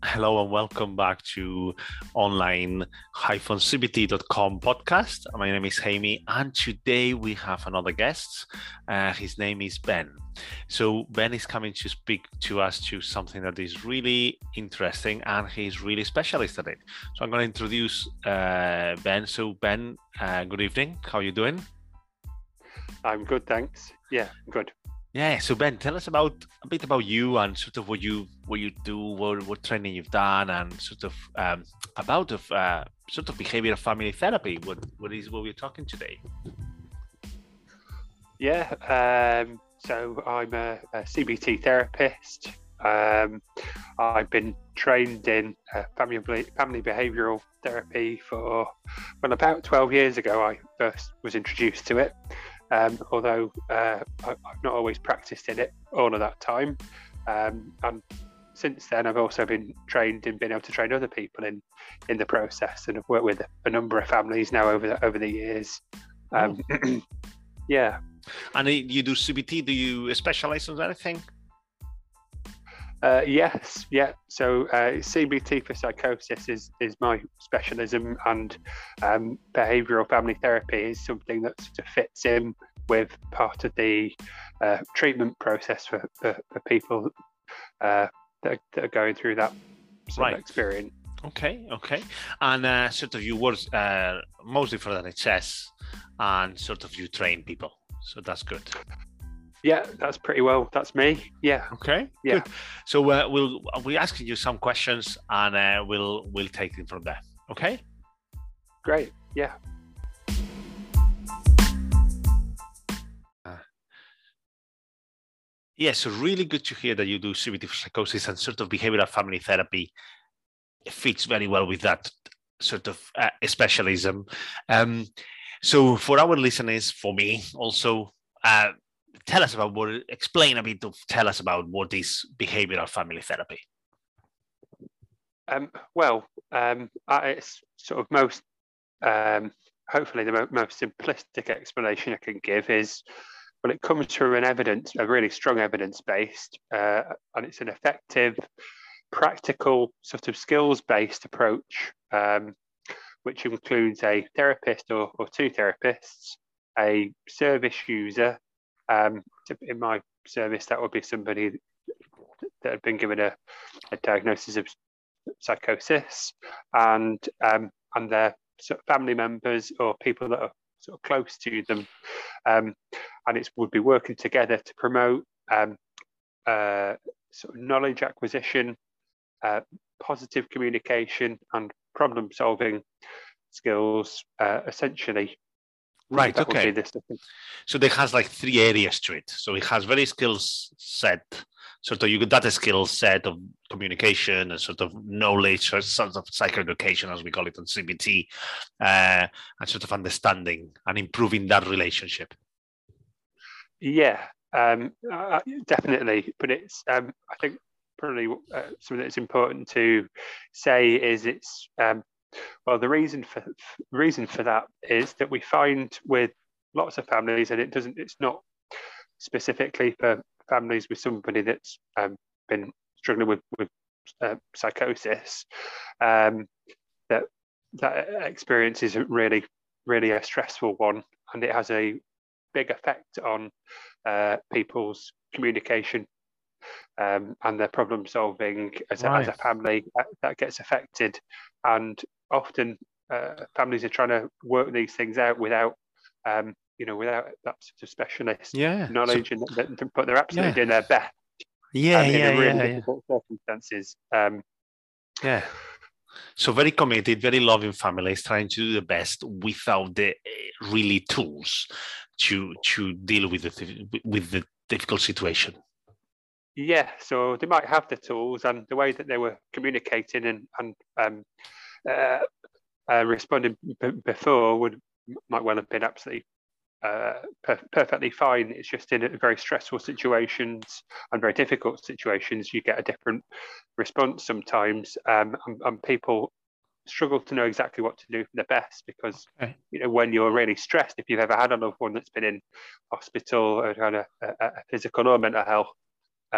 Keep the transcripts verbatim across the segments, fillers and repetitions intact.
Hello and welcome back to online C B T dot com podcast. My name is Jaime and today we have another guest. Uh, his name is Ben. So Ben is coming to speak to us to something that is really interesting and he's really specialist at it. So I'm going to introduce uh, Ben. So Ben, uh, good evening. How are you doing? I'm good, thanks. Yeah, good. Yeah, so Ben, tell us about a bit about you and sort of what you what you do, what, what training you've done, and sort of um, about of uh, sort of behavioral family therapy. What what is what we're talking today? Yeah, um, so I'm a, a C B T therapist. Um, I've been trained in uh, family family behavioural therapy for well about twelve years ago. I first was introduced to it. Um, although uh, I, I've not always practiced in it all of that time. Um, and since then, I've also been trained in being able to train other people in, in the process, and I've worked with a number of families now over the, over the years. Um, oh. Yeah. And you do C B T, do you specialize in anything? Uh, yes, yeah. So uh, C B T for psychosis is, is my specialism, and um, behavioural family therapy is something that sort of fits in with part of the uh, treatment process for, for, for people uh, that, are, that are going through that sort right. of experience. Okay, okay. And uh, sort of you work uh, mostly for the N H S and sort of you train people. So that's good. Yeah, that's pretty well. That's me. Yeah. Okay. Yeah. Good. So uh, we'll we ask you some questions and uh, we'll we'll take them from there. Okay. Great. Yeah. Uh, yeah. So really good to hear that you do C B T for psychosis and sort of behavioral family therapy. It fits very well with that sort of uh, specialism. Um, so for our listeners, for me also. Uh, Tell us about what, explain a bit of, tell us about what is behavioral family therapy. Um, well, um, it's sort of most, um, hopefully the mo- most simplistic explanation I can give is, well, it comes from an evidence, a really strong evidence-based, uh, and it's an effective, practical, sort of skills-based approach, um, which includes a therapist or, or two therapists, a service user. Um, in my service, that would be somebody that had been given a, a diagnosis of psychosis, and um, and their sort of family members or people that are sort of close to them, um, and it would be working together to promote um, uh, sort of knowledge acquisition, uh, positive communication, and problem solving skills, uh, essentially. Right. That okay. So it has like three areas to it. So it has very skills set. Sort of you get that skill set of communication and sort of knowledge, or sort of psychoeducation, as we call it on C B T, uh, and sort of understanding and improving that relationship. Yeah, um, uh, definitely. But it's um, I think probably uh, something that's important to say is it's. Um, Well, the reason for reason for that is that we find with lots of families, and it doesn't. It's not specifically for families with somebody that's um, been struggling with with uh, psychosis. Um, that that experience is really really a stressful one, and it has a big effect on uh, people's communication um, and their problem solving as, right. a, as a family. That, that gets affected, and often uh, families are trying to work these things out without, um, you know, without that sort of specialist yeah. knowledge, so, and but they're absolutely yeah. doing their best. Yeah, um, yeah, in a really yeah, difficult yeah. circumstances. Um, yeah. So very committed, very loving families trying to do the best without the really tools to to deal with the with the difficult situation. Yeah, so they might have the tools, and the way that they were communicating and and um, uh, uh, responding b- before would might well have been absolutely uh, per- perfectly fine. It's just in very stressful situations and very difficult situations, you get a different response sometimes, um, and, and people struggle to know exactly what to do for the best because okay. you know when you're really stressed, if you've ever had a loved one that's been in hospital or had a, a, a physical or mental health Uh,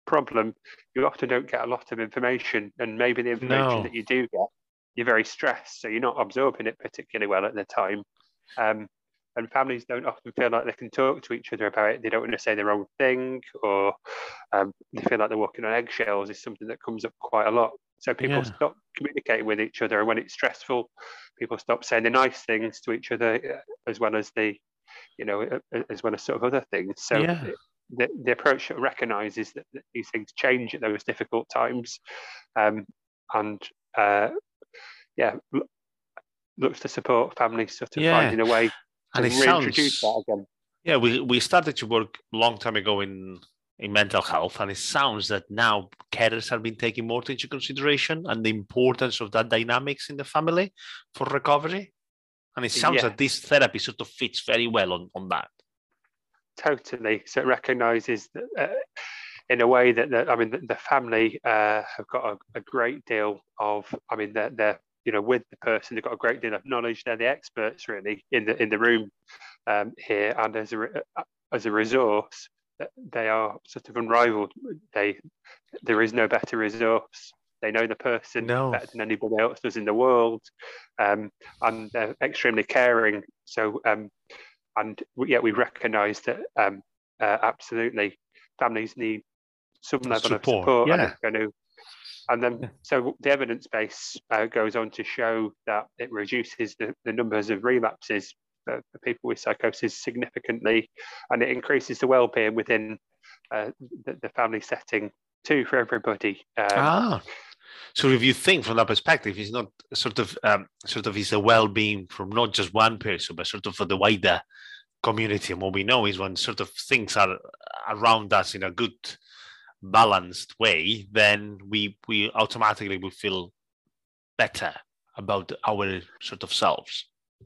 problem, you often don't get a lot of information, and maybe the information No. that you do get, you're very stressed, so you're not absorbing it particularly well at the time. Um, and families don't often feel like they can talk to each other about it. They don't want to say the wrong thing, or um, they feel like they're walking on eggshells is something that comes up quite a lot. So people Yeah. stop communicating with each other, and when it's stressful, people stop saying the nice things to each other, as well as the, you know, as well as sort of other things. So Yeah. the, the approach recognises that, that these things change at those difficult times, um, and uh, yeah, looks to support families sort of Yeah. finding a way to And it reintroduce sounds, that again. yeah, we, we started to work a long time ago in, in mental health, and it sounds that now carers have been taking more into consideration and the importance of that dynamics in the family for recovery. And it sounds Yeah. that this therapy sort of fits very well on, on that. Totally. So it recognises that uh, in a way that, that I mean, the, the family uh, have got a, a great deal of, I mean, they're, they're, you know, with the person, they've got a great deal of knowledge. They're the experts really in the in the room um, here, and as a as a resource, they are sort of unrivaled. They there is no better resource. They know the person No. better than anybody else does in the world, um, and they're extremely caring. So, um, and yeah, we recognise that um, uh, absolutely families need some level Support, of support, yeah. and it's going to. And then, Yeah. so the evidence base uh, goes on to show that it reduces the, the numbers of relapses for, for people with psychosis significantly, and it increases the well-being within uh, the, the family setting too for everybody. Um, ah, so if you think from that perspective, it's not sort of um, sort of is a well-being from not just one person, but sort of for the wider community. And what we know is when sort of things are around us in a good, balanced way, then we we automatically will feel better about our sort of selves.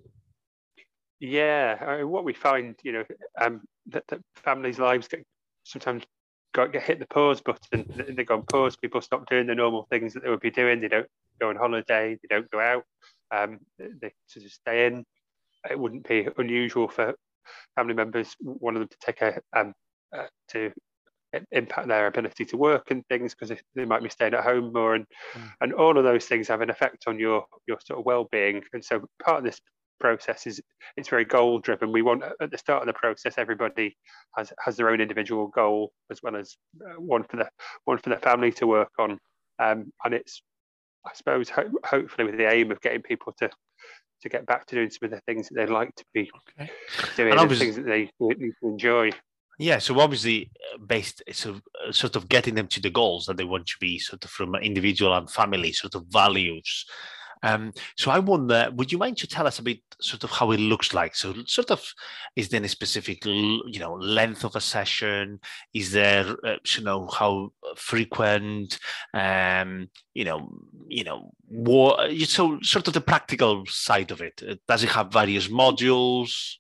Yeah, I mean, what we find, you know, um, that, that families' lives get sometimes got get hit the pause button. They go on pause. People stop doing the normal things that they would be doing. They don't go on holiday. They don't go out. Um, they sort of stay in. It wouldn't be unusual for family members, one of them to take a um, uh, to impact their ability to work and things, because they might be staying at home more, and mm. and all of those things have an effect on your your sort of well-being. And so part of this process is it's very goal driven. We want at the start of the process everybody has has their own individual goal, as well as uh, one for the one for the family to work on, um, and it's I suppose ho- hopefully with the aim of getting people to to get back to doing some of the things that they'd like to be okay. doing, and, and things that they need to enjoy. Yeah, so obviously based so sort of getting them to the goals that they want to be sort of from individual and family sort of values. Um, so I wonder, would you mind to tell us a bit sort of how it looks like? So sort of, is there a specific, you know, length of a session? Is there, uh, you know, how frequent, um, you know, you know, what, so sort of the practical side of it. Does it have various modules?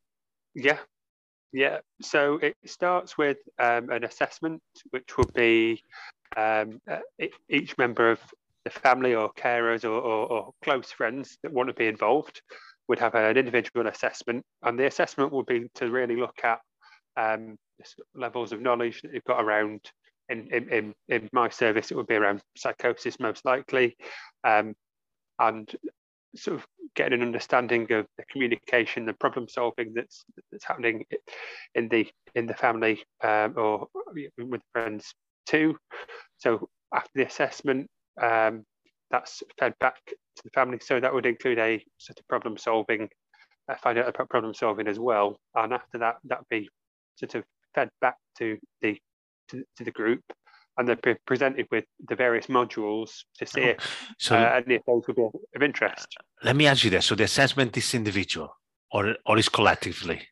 Yeah. Yeah, so it starts with um, an assessment, which will be um, uh, each member of the family or carers or, or, or close friends that want to be involved would have an individual assessment. And the assessment will be to really look at um, levels of knowledge that you've got around, in, in, in my service, it would be around psychosis most likely, um, and sort of getting an understanding of the communication, the problem solving that's that's happening in the in the family um, or with friends too. So after the assessment, um, that's fed back to the family. So that would include a sort of problem solving, uh, find out about problem solving as well. And after that, that'd be sort of fed back to the to, to the group. And they're presented with the various modules to see if so, uh, any of those would be of interest. Let me ask you this. So the assessment is individual or, or is collectively?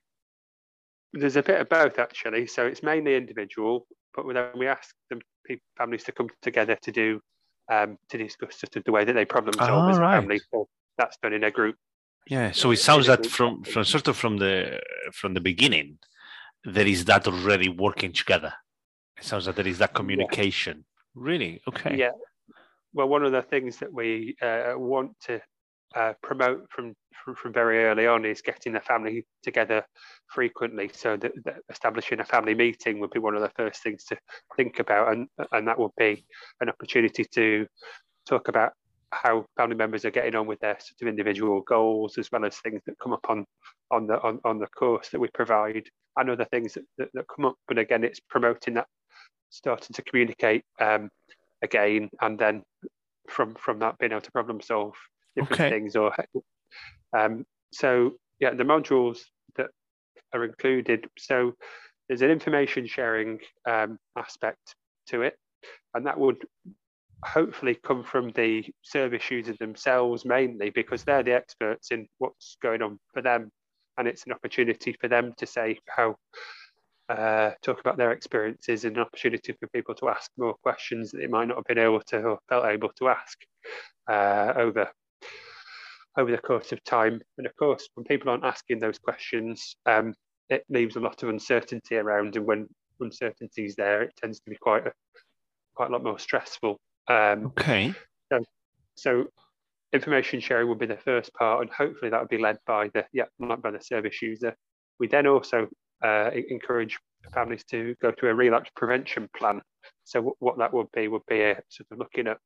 There's a bit of both, actually. So it's mainly individual, but then we ask them, people, families to come together to do, um, to discuss sort of the way that they problem solve oh, as a right. family. So that's done in a group. Yeah. So it sounds that from, from sort of from the from the beginning, there is that already working together. It sounds like there is that communication. Yeah. Really? Okay. Yeah. Well, one of the things that we uh, want to uh, promote from, from from very early on is getting the family together frequently. So that, that establishing a family meeting would be one of the first things to think about, and and that would be an opportunity to talk about how family members are getting on with their sort of individual goals, as well as things that come up on on the on, on the course that we provide, and other things that, that, that come up. But again, it's promoting that, starting to communicate um, again, and then from from that being able to problem solve different Okay. things. Or um, so yeah, the modules that are included. So there's an information sharing um, aspect to it, and that would hopefully come from the service users themselves mainly, because they're the experts in what's going on for them, and it's an opportunity for them to say how uh, talk about their experiences, and an opportunity for people to ask more questions that they might not have been able to or felt able to ask uh, over over the course of time. And of course, when people aren't asking those questions, um, it leaves a lot of uncertainty around, and when uncertainty is there, it tends to be quite a quite a lot more stressful. Um, okay. So, so information sharing would be the first part, and hopefully that would be led by the yeah, not by the service user. We then also uh, encourage families to go to a relapse prevention plan. So w- what that would be would be a sort of looking at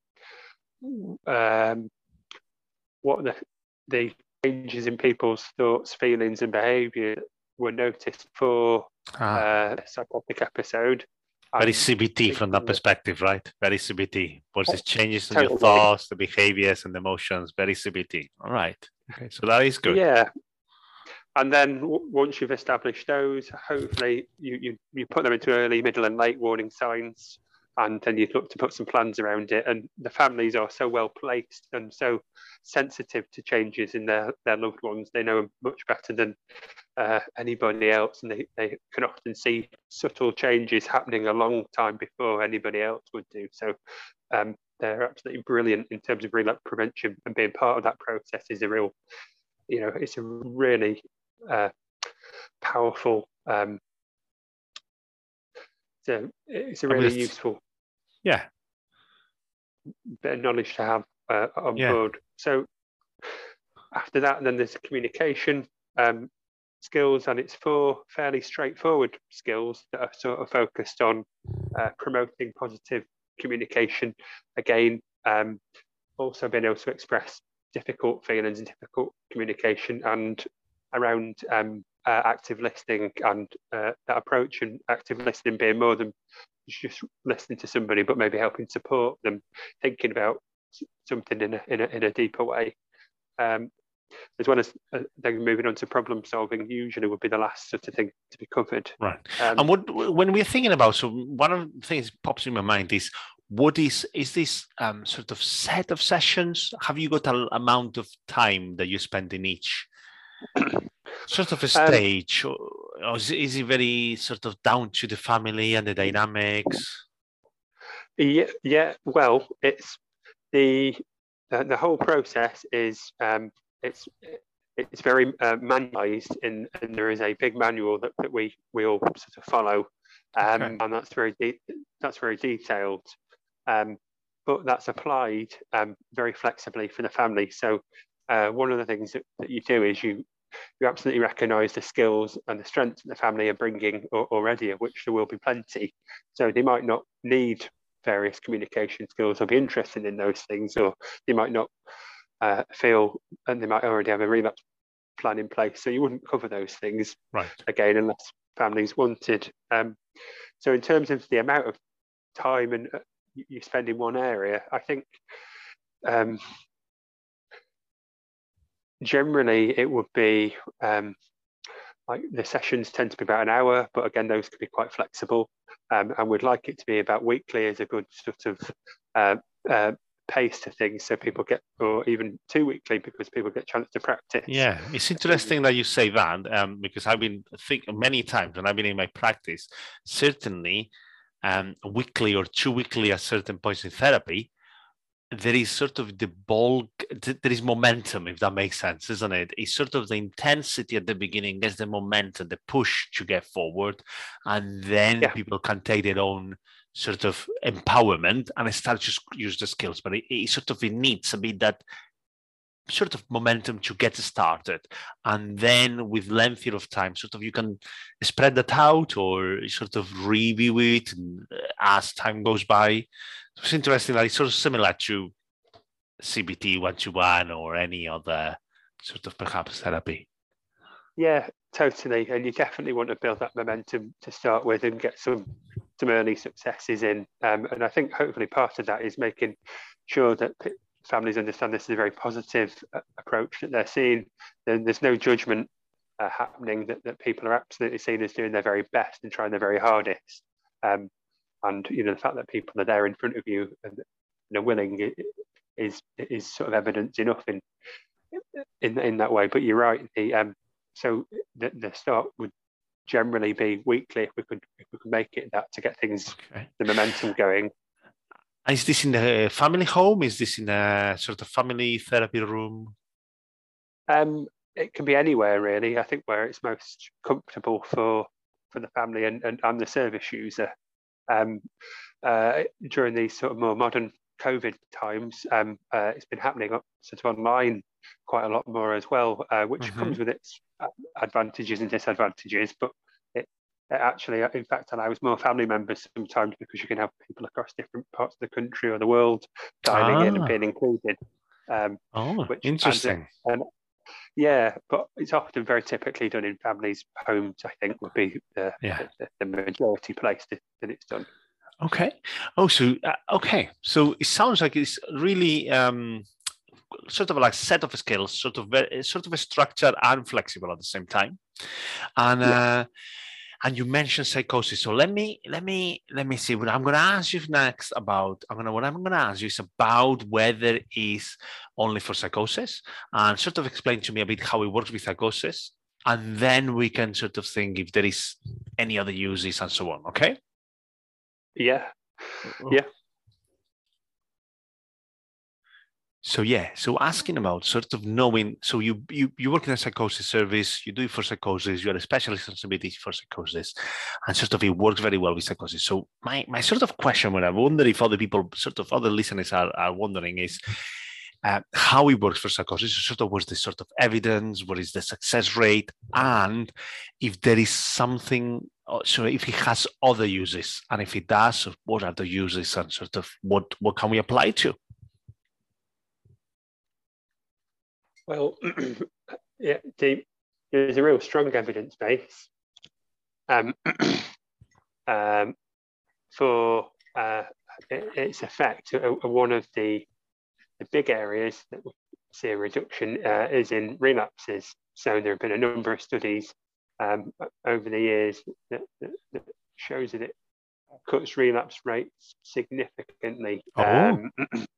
um, what the the changes in people's thoughts, feelings, and behaviour were noticed for Ah. uh, a psychotic episode. Very And C B T from that thinking- perspective, right? Very C B T. What's these changes in your Totally. thoughts, the behaviors, and the emotions? Very C B T. All right. Okay, so that is good. Yeah. And then w- once you've established those, hopefully you, you you put them into early, middle, and late warning signs, and then you'd look to put some plans around it. And the families are so well placed and so sensitive to changes in their, their loved ones. They know them much better than uh, anybody else, and they, they can often see subtle changes happening a long time before anybody else would do. So um, they're absolutely brilliant in terms of relapse prevention, and being part of that process is a real, you know, it's a really uh, powerful, um, so it's a really Obvious. useful Yeah. bit of knowledge to have uh, on Yeah. board. So after that, then there's communication um, skills, and it's four fairly straightforward skills that are sort of focused on uh, promoting positive communication. Again, um, also being able to express difficult feelings and difficult communication, and around um, uh, active listening, and uh, that approach, and active listening being more than just listening to somebody, but maybe helping support them, thinking about something in a, in a, in a deeper way. Um, as well as uh, then moving on to problem solving, usually would be the last sort of thing to be covered. Right. Um, and what when we're thinking about, so one of the things that pops in my mind is, what is is this um, sort of set of sessions? Have you got an amount of time that you spend in each sort of a stage, um, or, or is, is it very sort of down to the family and the dynamics? Yeah, yeah. Well, it's the the, the whole process is um, it's it's very uh, manualized, in, and there is a big manual that, that we we all sort of follow, um, okay. and that's very de- that's very detailed, um, but that's applied um, very flexibly for the family. So uh, one of the things that, that you do is you you absolutely recognise the skills and the strengths that the family are bringing already, of which there will be plenty. So they might not need various communication skills or be interested in those things, or they might not uh, feel, and they might already have a relapse plan in place. So you wouldn't cover those things, right, again, unless families wanted. Um, so in terms of the amount of time and uh, you spend in one area, I think um, generally it would be um, like the sessions tend to be about an hour, but again, those can be quite flexible. Um, and we'd like it to be about weekly as a good sort of uh, uh, pace to things, so people get, or even two weekly, because people get a chance to practice. Yeah, it's interesting that you say that, um, because I've been thinking many times when I've been in my practice, certainly um, weekly or two weekly at certain points in therapy, there is sort of the bulk, there is momentum, if that makes sense, isn't it? It's sort of the intensity at the beginning, there's the momentum, the push to get forward, and then yeah. people can take their own sort of empowerment and start to use the skills. But it, it sort of it needs a bit that sort of momentum to get started, and then with lengthier of time, sort of you can spread that out or sort of review it as time goes by. It's interesting that it's sort of similar to C B T one-to-one or any other sort of perhaps therapy. Yeah, totally. And you definitely want to build that momentum to start with and get some some early successes in. Um, and I think hopefully part of that is making sure that families understand this is a very positive uh, approach that they're seeing. Then there's no judgment uh, happening, that, that people are absolutely seen as doing their very best and trying their very hardest. Um, and you know, the fact that people are there in front of you and you know, willing is is sort of evidence enough in in in that way. But you're right. The um, so the, the start would generally be weekly if we could if we could make it that to get things okay. the momentum going. Is this in the family home? Is this in a sort of family therapy room? Um, it can be anywhere really. I think where it's most comfortable for for the family and and, and the service user. Um, uh, during these sort of more modern COVID times, um, uh, it's been happening sort of online quite a lot more as well, uh, which mm-hmm. comes with its advantages and disadvantages. But it, it actually, in fact, allows more family members sometimes because you can have people across different parts of the country or the world dialing ah. in and being included. Um, oh, which, interesting. And, and yeah, but it's often very typically done in families' homes. I think would be the yeah. the, the majority place that, that it's done. Okay. Oh, so uh, okay. So it sounds like it's really um, sort of like set of skills, sort of very, sort of a structured and flexible at the same time. And yeah. uh, and you mentioned psychosis. So let me let me let me see what I'm going to ask you next about. I'm gonna what I'm going to ask you is about whether it's only for psychosis, and sort of explain to me a bit how it works with psychosis, and then we can sort of think if there is any other uses and so on. Okay. Yeah, yeah. So yeah, so asking about sort of knowing, so you you you work in a psychosis service, you do it for psychosis, you're a specialist in somebody for psychosis, and sort of it works very well with psychosis. So my my sort of question, when I wonder if other people, sort of other listeners are, are wondering is uh, how it works for psychosis, sort of what's the sort of evidence, what is the success rate, and if there is something, so if it has other uses, and if it does, what are the uses and sort of what, what can we apply to? Well, yeah, the, there's a real strong evidence base um, um, for uh, its effect. One of the, the big areas that we see a reduction uh, is in relapses. So there have been a number of studies um, over the years that, that, that shows that it cuts relapse rates significantly. Oh. Um,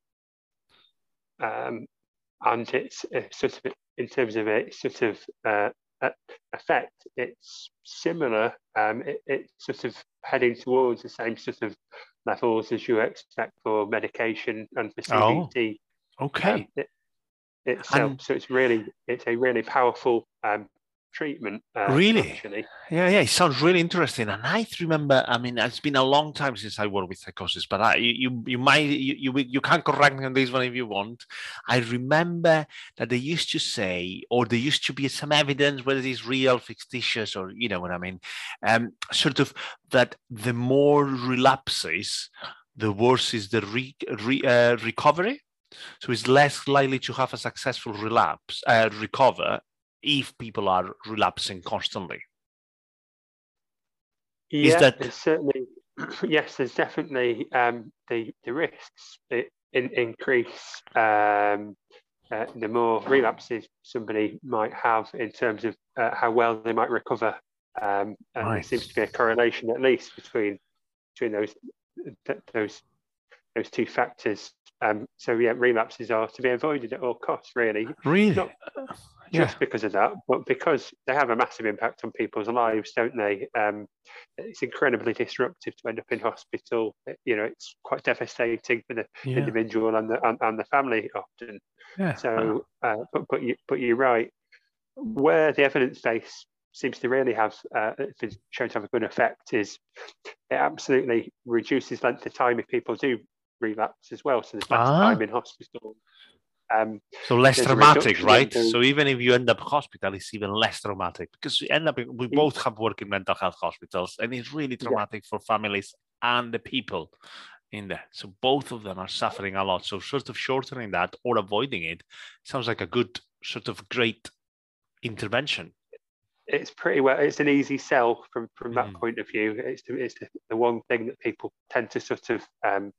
um, and it's uh, sort of, in terms of its sort of uh, effect, it's similar. Um, it, it's sort of heading towards the same sort of levels as you expect for medication and for C B T. Oh, okay. Um, it, itself, and so it's really, it's a really powerful um, treatment. Uh, really? Actually. Yeah, yeah, it sounds really interesting. And I remember, I mean, it's been a long time since I worked with psychosis, but I, you, you might, you, you, you can correct me on this one if you want. I remember that they used to say, or there used to be some evidence, whether it's real, fictitious, or, you know what I mean, um, sort of that the more relapses, the worse is the re, re, uh, recovery. So it's less likely to have a successful relapse, uh, recover, if people are relapsing constantly. Yeah, Is that... there's certainly, yes, there's definitely um, the, the risks in, increase um, uh, the more relapses somebody might have in terms of uh, how well they might recover. Um, and right. There seems to be a correlation, at least, between between those th- those those two factors. Um, so yeah, relapses are to be avoided at all costs, really. Really? Not just yeah. because of that, but because they have a massive impact on people's lives, don't they? Um, it's incredibly disruptive to end up in hospital. It, you know, it's quite devastating for the yeah. individual and the and, and the family often. Yeah. So, uh, but but you but you're right. Where the evidence base seems to really have uh, been shown to have a good effect is it absolutely reduces length of time if people do relapse as well. So there's less ah. time in hospital. Um, so less there's a traumatic, reduction right? in the- So even if you end up hospital, it's even less traumatic because we end up, we both have worked in mental health hospitals, and it's really Yeah. traumatic for families and the people in there. So both of them are suffering a lot. So sort of shortening that or avoiding it sounds like a good sort of great intervention. It's pretty well. It's an easy sell from from that Mm. point of view. It's the, it's the, the one thing that people tend to sort of um,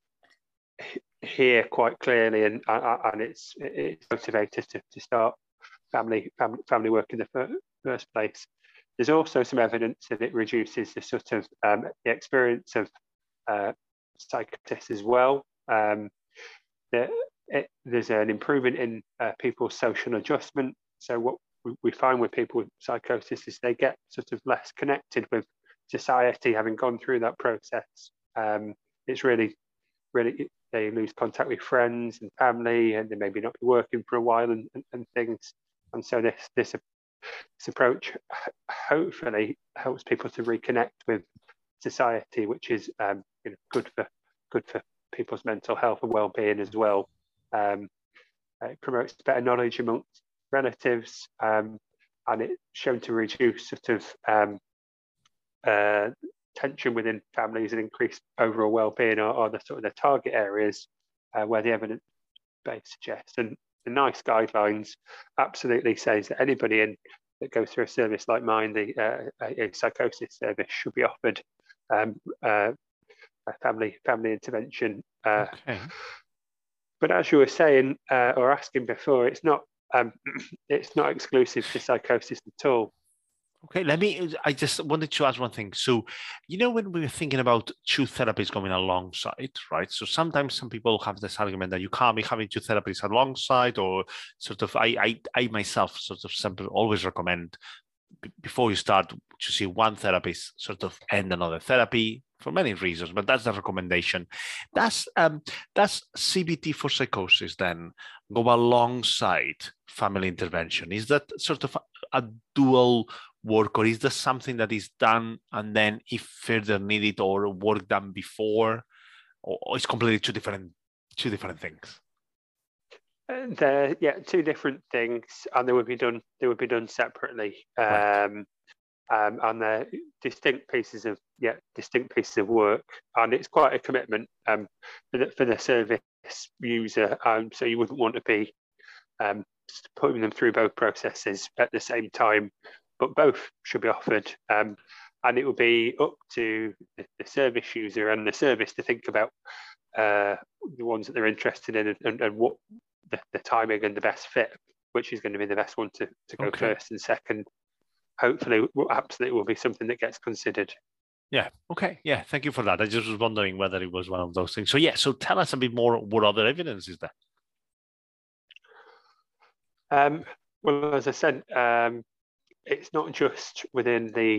h- hear quite clearly, and uh, and it's it's motivated to, to start family family family work in the fir- first place. There's also some evidence that it reduces the sort of um, the experience of uh, psychosis as well. Um, that it, there's an improvement in uh, people's social adjustment. So what we, we find with people with psychosis is they get sort of less connected with society, having gone through that process. Um, it's really, really, they lose contact with friends and family, and they maybe not be working for a while and, and, and things. And so this this this approach hopefully helps people to reconnect with society, which is um, you know, good for good for people's mental health and well-being as well. Um, it promotes better knowledge amongst relatives, um, and it's shown to reduce sort of um, uh, tension within families and increase overall well-being are, are the sort of the target areas uh, where the evidence base suggests. And the NICE guidelines absolutely says that anybody in that goes through a service like mine, the uh, a, a psychosis service, should be offered um, uh, a family family intervention. Uh, Okay. But as you were saying uh, or asking before, it's not um, it's not exclusive to psychosis at all. Okay, let me. I just wanted to ask one thing. So, you know, when we were thinking about two therapies going alongside, right? So sometimes some people have this argument that you can't be having two therapies alongside, or sort of. I, I, I myself sort of simply always recommend b- before you start to see one therapist, sort of end another therapy for many reasons. But that's the recommendation. That's um, that's C B T for psychosis. Then go alongside family intervention. Is that sort of a, a dual work, or is there something that is done and then if further needed or work done before, or, or it's completely two different two different things? Uh, They're yeah two different things, and they would be done they would be done separately. Right. Um, um, and they're distinct pieces of yeah distinct pieces of work, and it's quite a commitment um, for the, for the service user. Um, so you wouldn't want to be um, putting them through both processes at the same time, but both should be offered. Um, and it will be up to the, the service user and the service to think about uh, the ones that they're interested in and, and, and what the, the timing and the best fit, which is going to be the best one to, to go Okay. first and second. Hopefully, will, absolutely will be something that gets considered. Yeah. Okay. Yeah. Thank you for that. I just was wondering whether it was one of those things. So yeah. So tell us a bit more. What other evidence is there? Um, well, as I said, um, it's not just within the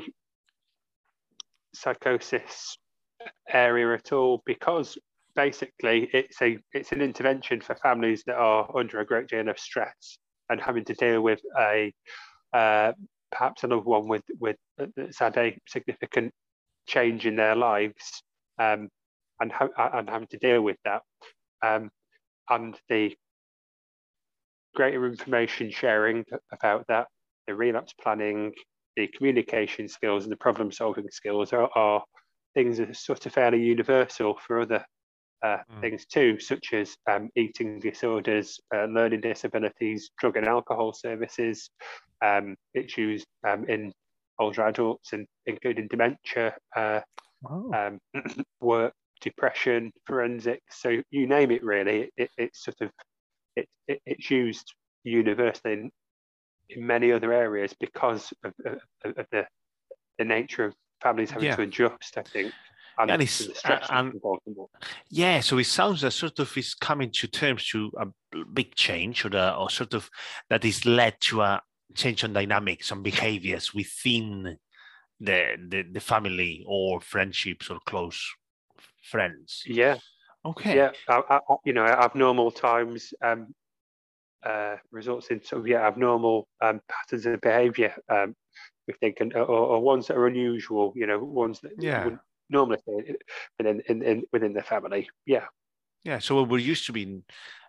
psychosis area at all, because basically it's a it's an intervention for families that are under a great deal of stress and having to deal with a uh, perhaps another one with with that's had a significant change in their lives, um, and ha- and having to deal with that, um, and the greater information sharing about that, the relapse planning, the communication skills, and the problem solving skills are, are things that are sort of fairly universal for other uh, mm. things too, such as um, eating disorders, uh, learning disabilities, drug and alcohol services. Um, it's used um, in older adults, and including dementia, uh, oh. um, work, depression, forensics. So you name it, really. It, it's sort of it, it, it's used universally in, in many other areas because of, of, of the the nature of families having yeah. to adjust, I think. And, and, the, it's, and the stress uh, and involved in that. Yeah, so it sounds as sort of is coming to terms to a big change, or, the, or sort of that is led to a change on dynamics, on behaviors within the, the the family or friendships or close friends. Yeah. Okay. Yeah, I, I, you know, abnormal times um, uh, results in sort of yeah abnormal um, patterns of behaviour. Um, we think, and, or, or ones that are unusual. You know, ones that yeah. you wouldn't normally see within in, in within the family. Yeah. Yeah. So we're used to being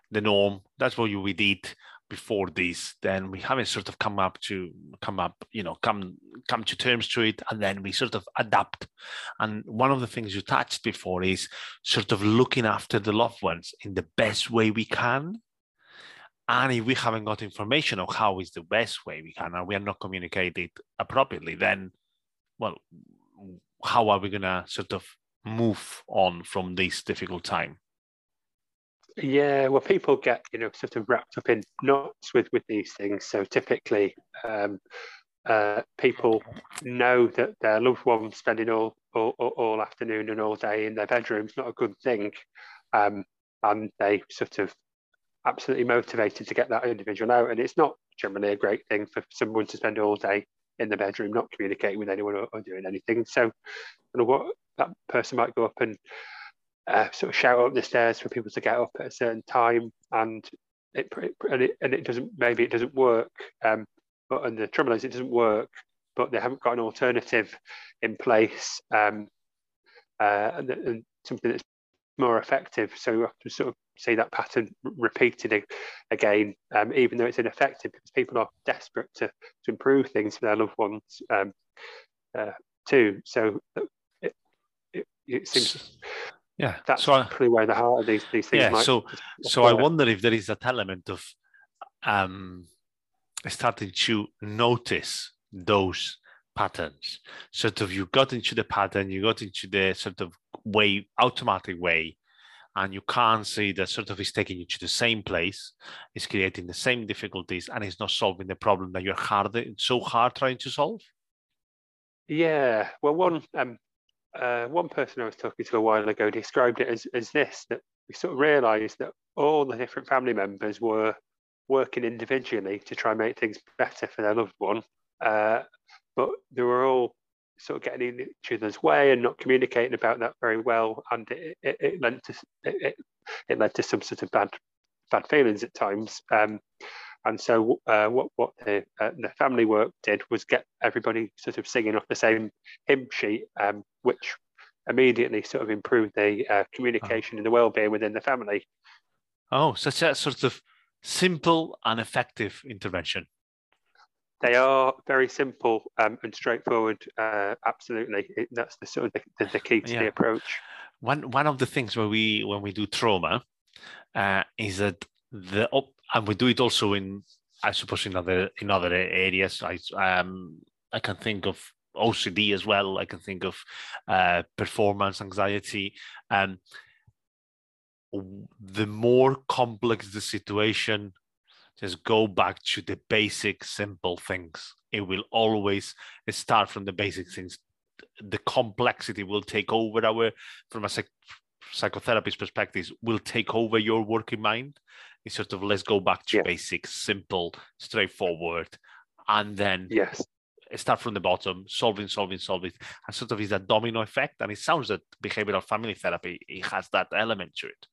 the norm. That's what we did before this. Then we haven't sort of come up to come up, you know, come come to terms to it, and then we sort of adapt. And one of the things you touched before is sort of looking after the loved ones in the best way we can. And if we haven't got information of how is the best way we can, and we are not communicating appropriately, then, well, how are we going to sort of move on from this difficult time? Yeah, well, people get, you know, sort of wrapped up in knots with, with these things. So typically, um, uh, people know that their loved one spending all, all all afternoon and all day in their bedroom is not a good thing, um, and they sort of absolutely motivated to get that individual out. And it's not generally a great thing for someone to spend all day in the bedroom, not communicating with anyone or, or doing anything. So, you know, what that person might go up and uh, sort of shout up the stairs for people to get up at a certain time, and it and it, and it doesn't, maybe it doesn't work. Um, but and the trouble is, it doesn't work, but they haven't got an alternative in place, um, uh, and, and something that's more effective. So you have to sort of see that pattern repeated again, um, even though it's ineffective, because people are desperate to, to improve things for their loved ones um, uh, too. So it, it, it seems, yeah, that's so I, probably where the heart of these these things yeah, might. So, so I wonder if there is that element of um, starting to notice those patterns. Sort of, you got into the pattern, you got into the sort of way, automatic way, and you can't see that sort of is taking you to the same place, it's creating the same difficulties, and it's not solving the problem that you're hard, so hard trying to solve. Yeah, well, one um, uh, one person I was talking to a while ago described it as, as this, that we sort of realised that all the different family members were working individually to try and make things better for their loved one, uh, but they were all sort of getting in each other's way and not communicating about that very well, and it, it, it led to it, it led to some sort of bad bad feelings at times. Um, and so uh, what what the, uh, the family work did was get everybody sort of singing off the same hymn sheet, um, which immediately sort of improved the uh, communication oh. and the well-being within the family. Oh, such a sort of simple and effective intervention. They are very simple um, and straightforward. Uh, absolutely, it, that's the sort of the, the key to yeah. the approach. One one of the things where we when we do trauma uh, is that the and we do it also in, I suppose, in other in other areas. I um I can think of O C D as well. I can think of uh, performance anxiety. And the more complex the situation, just go back to the basic, simple things. It will always start from the basic things. The complexity will take over our, from a psych, psychotherapist perspective, will take over your working mind. It's sort of, let's go back to yeah. basic, simple, straightforward, and then yes. start from the bottom, solving, solving, solving. And sort of is a domino effect. And it sounds that behavioral family therapy, it has that element to it.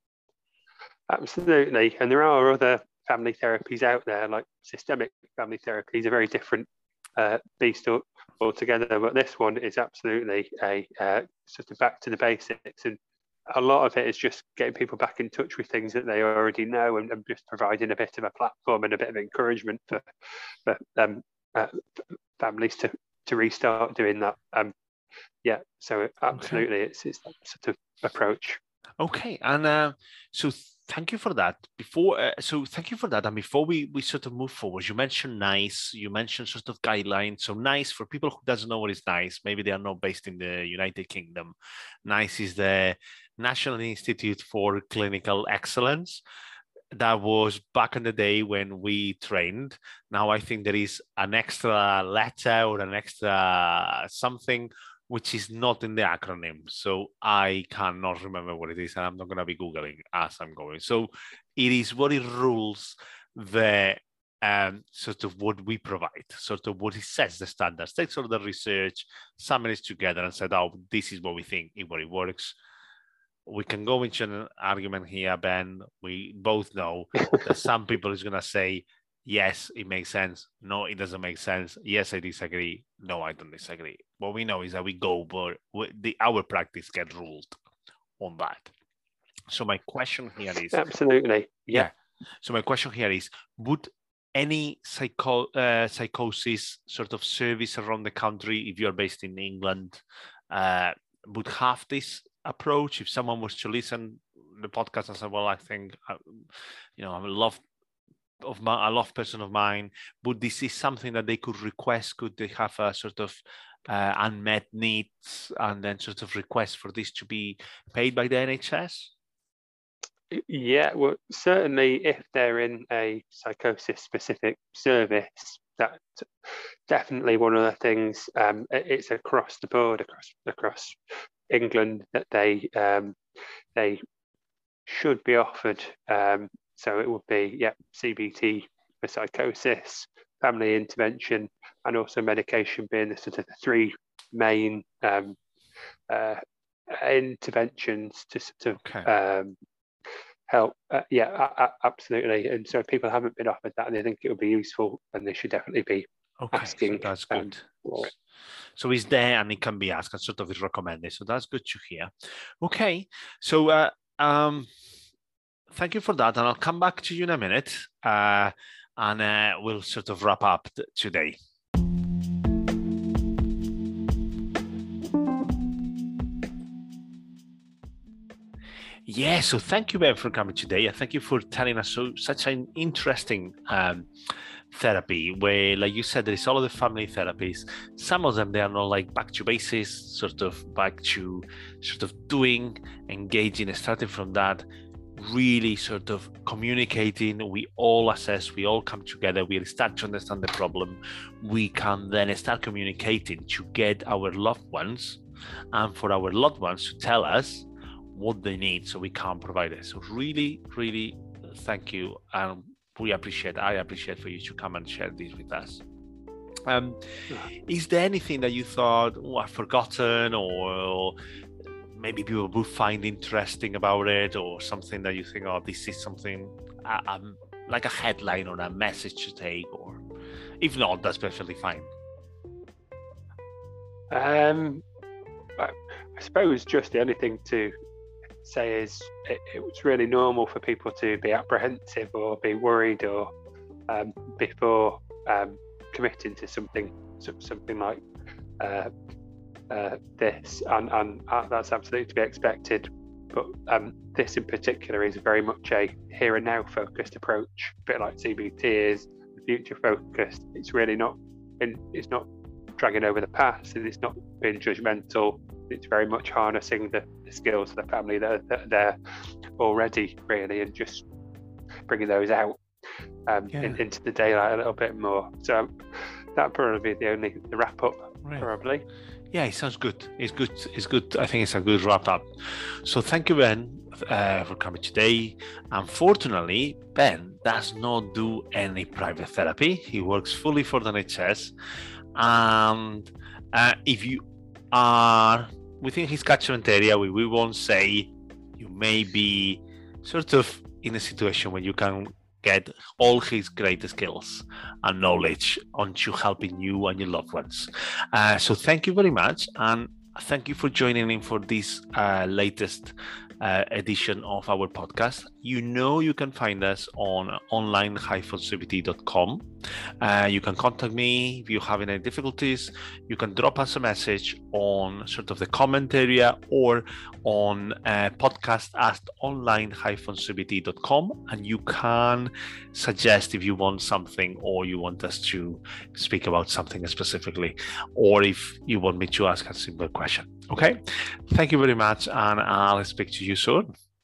Absolutely. And there are other family therapies out there, like systemic family therapy is a very different uh, beast altogether. But this one is absolutely a uh, sort of back to the basics. And a lot of it is just getting people back in touch with things that they already know, and, and just providing a bit of a platform and a bit of encouragement for, for um, uh, families to, to restart doing that. Um, yeah, so absolutely, okay. it's, it's that sort of approach. Okay, and uh, so thank you for that. Before, uh, so thank you for that. And before we, we sort of move forward, you mentioned NICE, you mentioned sort of guidelines. So NICE, for people who doesn't know what is NICE, maybe they are not based in the United Kingdom. NICE is the National Institute for Clinical Excellence. That was back in the day when we trained. Now I think there is an extra letter or an extra something which is not in the acronym. So I cannot remember what it is, and I'm not going to be Googling as I'm going. So it is what it rules the um, sort of what we provide, sort of what it says the standards. Takes sort of the research, summaries together and said, oh, this is what we think, if what it works. We can go into an argument here, Ben. We both know that some people is going to say, yes, it makes sense. No, it doesn't make sense. Yes, I disagree. No, I don't disagree. What we know is that we go, but the our practice get ruled on that. So my question here is absolutely, yeah. yeah So my question here is, would any psycho uh, psychosis sort of service around the country, if you're based in England, uh, would have this approach? If someone was to listen to the podcast and say, well, I think, uh, you know, I'm a love of my, a love person of mine, would this is something that they could request? Could they have a sort of uh, unmet needs and then sort of request for this to be paid by the N H S? Yeah, well, certainly if they're in a psychosis-specific service, that's definitely one of the things. Um, it's across the board, across across England, that they um, they should be offered. Um, so it would be, yeah, C B T for psychosis, family intervention, and also medication being the sort of the three main um, uh, interventions to sort of. Okay. Um, help. Uh, yeah, uh, absolutely. And so if people haven't been offered that and they think it would be useful, then they should definitely be okay, asking. So that's good. Um, for it. So it's there and it can be asked and sort of is recommended. So that's good to hear. Okay. So uh, um, thank you for that. And I'll come back to you in a minute uh, and uh, we'll sort of wrap up today. Yeah, so thank you, Ben, for coming today. And thank you for telling us so such an interesting um, therapy where, like you said, there is all of the family therapies. Some of them, they are not like back to basics, sort of back to sort of doing, engaging, starting from that, really sort of communicating. We all assess, we all come together, we start to understand the problem. We can then start communicating to get our loved ones and for our loved ones to tell us what they need so we can provide it. So really, really thank you. And we appreciate, I appreciate for you to come and share this with us. Um, is there anything that you thought, oh, I've forgotten, or maybe people would find interesting about it, or something that you think, oh, this is something uh, um, like a headline or a message to take, or if not, that's perfectly fine. Um, I, I suppose just the only thing to say is it, it was really normal for people to be apprehensive or be worried or um, before um, committing to something something like uh, uh, this, and, and uh, that's absolutely to be expected. But um, this in particular is very much a here and now focused approach, a bit like C B T is future focused. It's really not, it's not dragging over the past, and it's not being judgmental. It's very much harnessing the, the skills of the family that are, that are there already, really, and just bringing those out um, yeah. in, into the daylight a little bit more. So that'd probably be the only the wrap up, right. probably. Yeah, it sounds good. It's good. It's good. I think it's a good wrap up. So thank you, Ben, uh, for coming today. Unfortunately, Ben does not do any private therapy. He works fully for the N H S, and uh, if you are within his catchment area, we, we won't say you may be sort of in a situation where you can get all his great skills and knowledge onto helping you and your loved ones. Uh, so thank you very much, and thank you for joining in for this uh, latest uh, edition of our podcast. You know you can find us on online dash c b t dot com. Uh, you can contact me if you have any difficulties. You can drop us a message on sort of the comment area or on uh, podcast at online dash c b t dot com, and you can suggest if you want something or you want us to speak about something specifically, or if you want me to ask a simple question. Okay, thank you very much, and I'll speak to you soon.